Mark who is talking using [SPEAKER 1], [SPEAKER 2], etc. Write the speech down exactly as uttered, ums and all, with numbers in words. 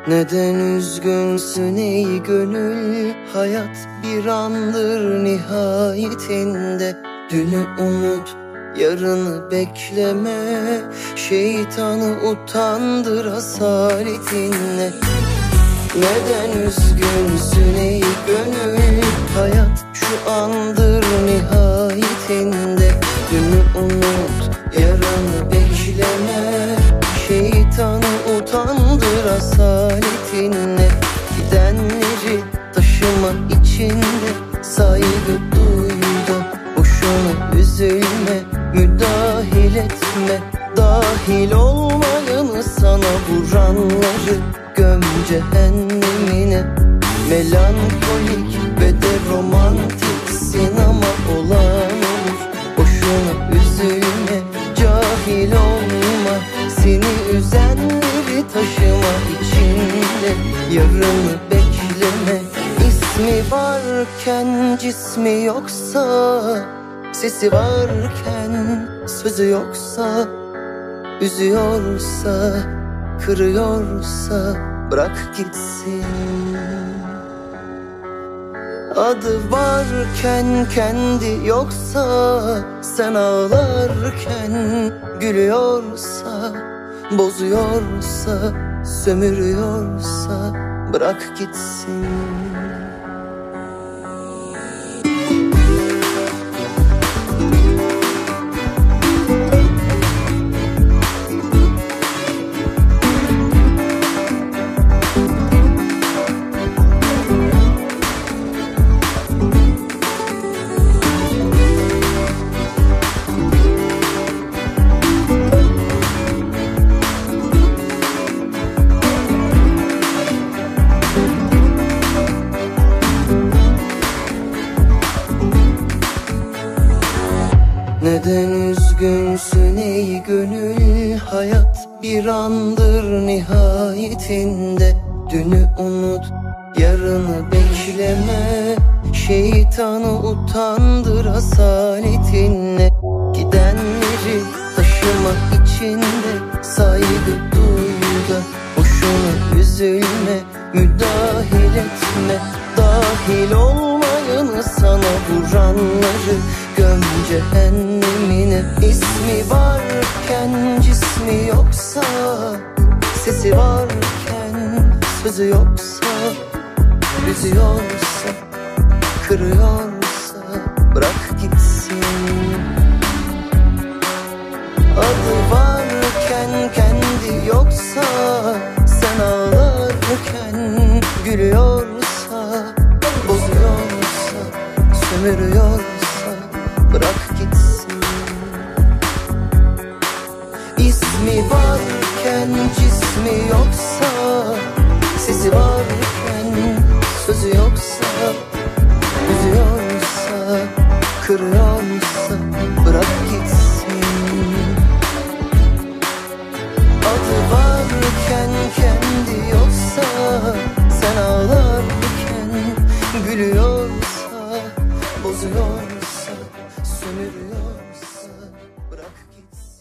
[SPEAKER 1] Neden üzgünsün ey gönül? Hayat bir andır nihayetinde. Dünü unut, yarını bekleme. Şeytanı utandır asaletinle. Neden üzgünsün ey gönül? Hayat şu andır nihayetinde. Dünü unut, yarını bekleme. Şeytanı utandır asaletinle. Gidenleri taşıma içinde saygı duy da boşuna üzülme, müdahil etme. Dahil olmayanı sana vuranları göm cehennemine. Melankolik ve de romantiksin ama olan olur. Boşuna üzülme, cahil olma. Seni üzenleri taşıma içinde. Yarını bekleme. İsmi varken cismi yoksa, sesi varken sözü yoksa, üzüyorsa, kırıyorsa bırak gitsin. Adı varken kendi yoksa, sen ağlarken gülüyorsa, bozuyorsa, sömürüyorsa bırak gitsin. Neden üzgünsün ey gönül? Hayat bir andır nihayetinde. Dünü unut, yarını bekleme. Şeytanı utandır asaletinle. Gidenleri taşıma içinde saygı duy da boşuna üzülme, müdahil etme. Dahil olmayanı sana vuranları göm cehennemine. İsmi varken cismi yoksa, sesi varken sözü yoksa, üzüyorsa, kırıyorsa bırak gitsin. Adı varken kendi yoksa, sen ağlarken gülüyorsa, bozuyorsa, sömürüyorsa bırak gitsin. İsmi varken cismi yoksa, sesi varken sözü yoksa, üzüyorsa, kırıyorsa bırak gitsin. Adı varken kendi yoksa, sen ağlarken gülüyorsa, bozuyorsa, sömürüyorsa bırak gitsin.